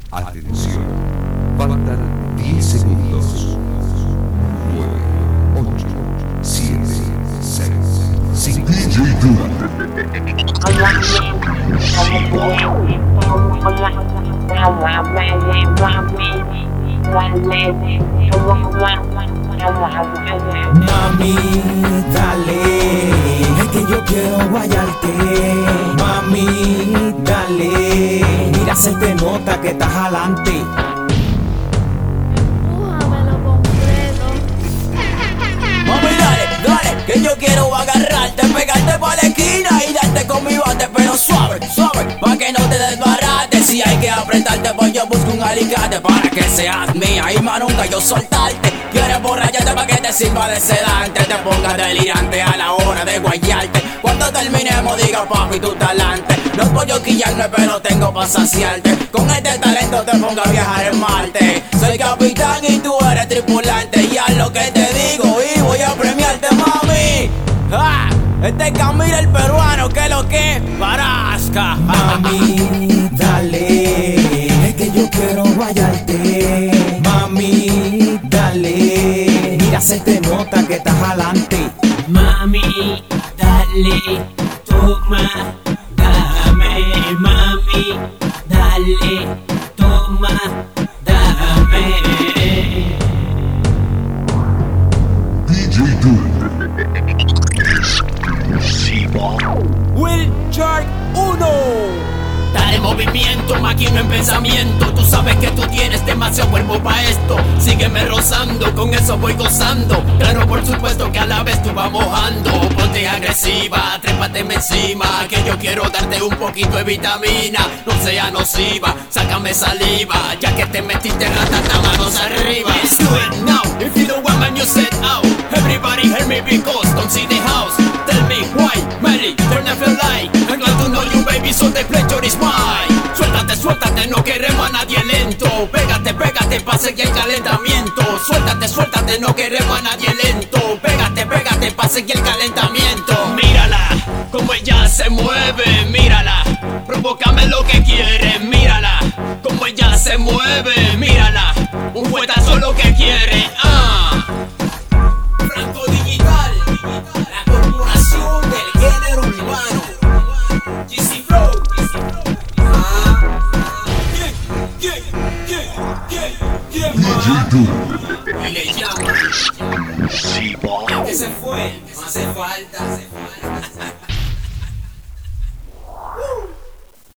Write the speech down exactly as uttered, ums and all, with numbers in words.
Atención, faltan diez segundos. nueve, ocho, siete, seis, cinco. D J Dura. Mami, dale, es que yo quiero guayarte. Mami, dale, mira se te nota que estás adelante. Empújamelo completo. Mami, dale, dale, que yo quiero agarrarte, pegarte por la esquina y darte con mi bate, pero suave, suave, pa' que no te desbarates. Si hay que apretarte, pues yo busco un alicate para que seas mía y más nunca yo soltarte. Quieres borracharte pa' que te sirva de sedante, te pongas delirante a la hora de guayarte. Cuando terminemos diga papi tu talante. No puedo quillarme pero tengo pa' saciarte. Con este talento te pongo a viajar en Marte. Soy capitán y tú eres tripulante. Y haz lo que te digo y voy a premiarte, mami. ¡Ah! Este es Camila el peruano, que lo que Barasca. Mami, dale, es que yo quiero guayarte. Mami, dale, mira se te nota que estás adelante. Mami, dale, toma, dame. Mami, dale, toma, dame. D J Dura. Will Shark uno. Dale movimiento, maquino en pensamiento. Tú sabes que tú tienes demasiado cuerpo pa' esto. Sígueme rozando, con eso voy gozando. Claro, por supuesto que a la vez tú vas mojando. Ponte agresiva, trépateme encima, que yo quiero darte un poquito de vitamina. No sea nociva, sácame saliva, ya que te metiste ratata, manos arriba. Let's do it now, if you don't want man you set out. Everybody hear me because don't see the house. Tell me why, Mary, turn off the light. I'm glad to know you baby, so the pleasure is mine. Suéltate, suéltate, no queremos a nadie lento. Pégate, pégate, pa' seguir el calentamiento. Suéltate, suéltate, no queremos a nadie lento. Pégate, pégate, pa' seguir el calentamiento. Mírala, como ella se mueve, mírala. Provócame lo que quiere, mírala. Como ella se mueve, mírala. Un juetazo lo que quiere, ah. Franco Digital, la corporación del género urbano. G C Flow. D J Dura. Y le llamo. Que se fue, no hace falta.